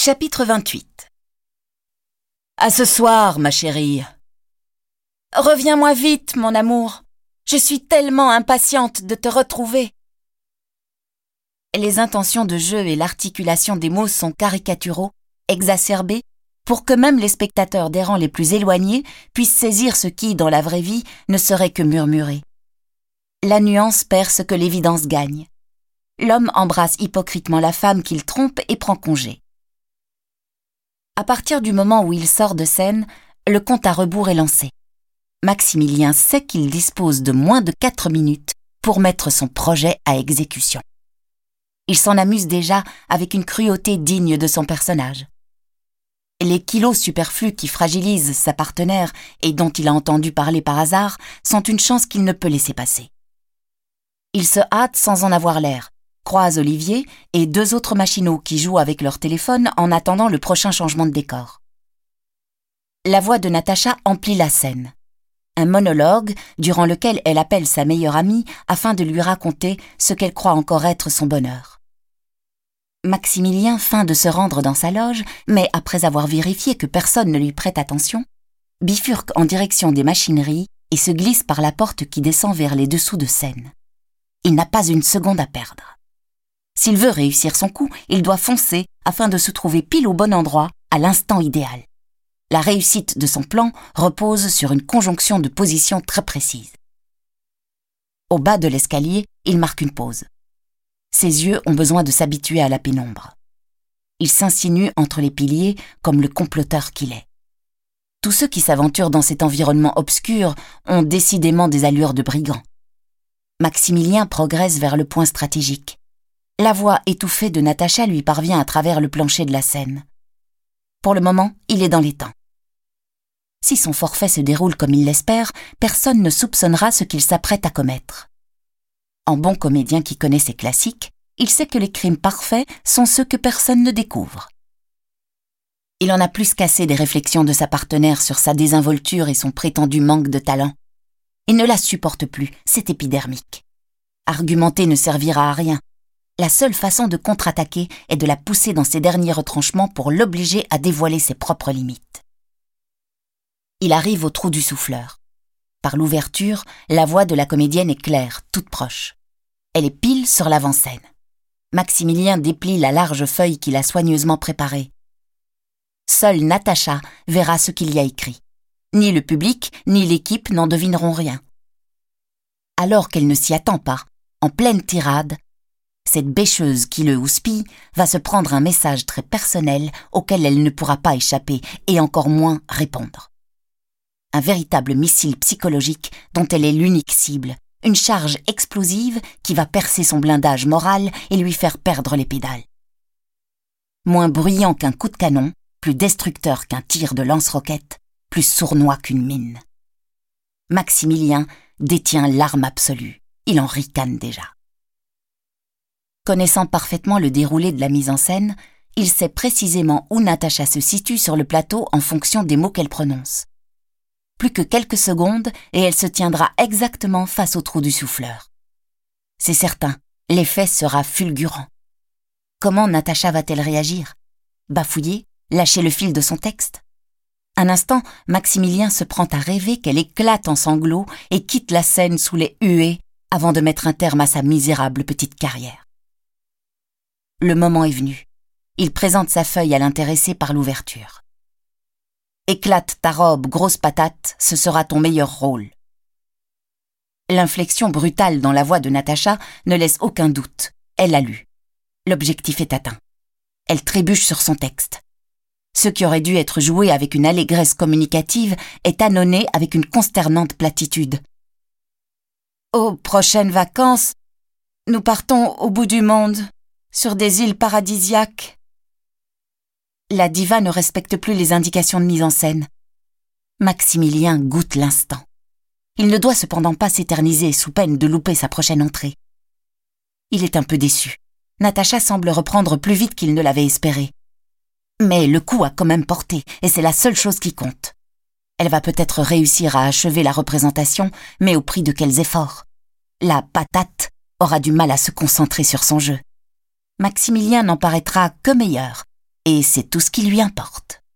Chapitre 28. À ce soir, ma chérie. Reviens-moi vite, mon amour. Je suis tellement impatiente de te retrouver. Les intentions de jeu et l'articulation des mots sont caricaturaux, exacerbés, pour que même les spectateurs des rangs les plus éloignés puissent saisir ce qui, dans la vraie vie, ne serait que murmuré. La nuance perd ce que l'évidence gagne. L'homme embrasse hypocritement la femme qu'il trompe et prend congé. À partir du moment où il sort de scène, le compte à rebours est lancé. Maximilien sait qu'il dispose de moins de 4 minutes pour mettre son projet à exécution. Il s'en amuse déjà avec une cruauté digne de son personnage. Les kilos superflus qui fragilisent sa partenaire et dont il a entendu parler par hasard sont une chance qu'il ne peut laisser passer. Il se hâte sans en avoir l'air, croise Olivier et 2 autres machinaux qui jouent avec leur téléphone en attendant le prochain changement de décor. La voix de Natacha emplit la scène. Un monologue durant lequel elle appelle sa meilleure amie afin de lui raconter ce qu'elle croit encore être son bonheur. Maximilien feint de se rendre dans sa loge, mais après avoir vérifié que personne ne lui prête attention, bifurque en direction des machineries et se glisse par la porte qui descend vers les dessous de scène. Il n'a pas une seconde à perdre. S'il veut réussir son coup, il doit foncer afin de se trouver pile au bon endroit, à l'instant idéal. La réussite de son plan repose sur une conjonction de positions très précises. Au bas de l'escalier, il marque une pause. Ses yeux ont besoin de s'habituer à la pénombre. Il s'insinue entre les piliers comme le comploteur qu'il est. Tous ceux qui s'aventurent dans cet environnement obscur ont décidément des allures de brigands. Maximilien progresse vers le point stratégique. La voix étouffée de Natacha lui parvient à travers le plancher de la scène. Pour le moment, il est dans les temps. Si son forfait se déroule comme il l'espère, personne ne soupçonnera ce qu'il s'apprête à commettre. En bon comédien qui connaît ses classiques, il sait que les crimes parfaits sont ceux que personne ne découvre. Il en a plus qu'assez des réflexions de sa partenaire sur sa désinvolture et son prétendu manque de talent. Il ne la supporte plus, c'est épidermique. Argumenter ne servira à rien. La seule façon de contre-attaquer est de la pousser dans ses derniers retranchements pour l'obliger à dévoiler ses propres limites. Il arrive au trou du souffleur. Par l'ouverture, la voix de la comédienne est claire, toute proche. Elle est pile sur l'avant-scène. Maximilien déplie la large feuille qu'il a soigneusement préparée. Seule Natacha verra ce qu'il y a écrit. Ni le public, ni l'équipe n'en devineront rien. Alors qu'elle ne s'y attend pas, en pleine tirade, cette bêcheuse qui le houspille va se prendre un message très personnel auquel elle ne pourra pas échapper et encore moins répondre. Un véritable missile psychologique dont elle est l'unique cible, une charge explosive qui va percer son blindage moral et lui faire perdre les pédales. Moins bruyant qu'un coup de canon, plus destructeur qu'un tir de lance-roquettes, plus sournois qu'une mine. Maximilien détient l'arme absolue, il en ricane déjà. Connaissant parfaitement le déroulé de la mise en scène, il sait précisément où Natacha se situe sur le plateau en fonction des mots qu'elle prononce. Plus que quelques secondes et elle se tiendra exactement face au trou du souffleur. C'est certain, l'effet sera fulgurant. Comment Natacha va-t-elle réagir? Bafouiller? Lâcher le fil de son texte? Un instant, Maximilien se prend à rêver qu'elle éclate en sanglots et quitte la scène sous les huées avant de mettre un terme à sa misérable petite carrière. Le moment est venu. Il présente sa feuille à l'intéressé par l'ouverture. « Éclate ta robe, grosse patate, ce sera ton meilleur rôle. » L'inflexion brutale dans la voix de Natacha ne laisse aucun doute. Elle l'a lu. L'objectif est atteint. Elle trébuche sur son texte. Ce qui aurait dû être joué avec une allégresse communicative est annonné avec une consternante platitude. « Aux prochaines vacances, nous partons au bout du monde. Sur des îles paradisiaques. » La diva ne respecte plus les indications de mise en scène. Maximilien goûte l'instant. Il ne doit cependant pas s'éterniser sous peine de louper sa prochaine entrée. Il est un peu déçu. Natacha semble reprendre plus vite qu'il ne l'avait espéré. Mais le coup a quand même porté, et c'est la seule chose qui compte. Elle va peut-être réussir à achever la représentation, mais au prix de quels efforts? La patate aura du mal à se concentrer sur son jeu. Maximilien n'en paraîtra que meilleur, et c'est tout ce qui lui importe.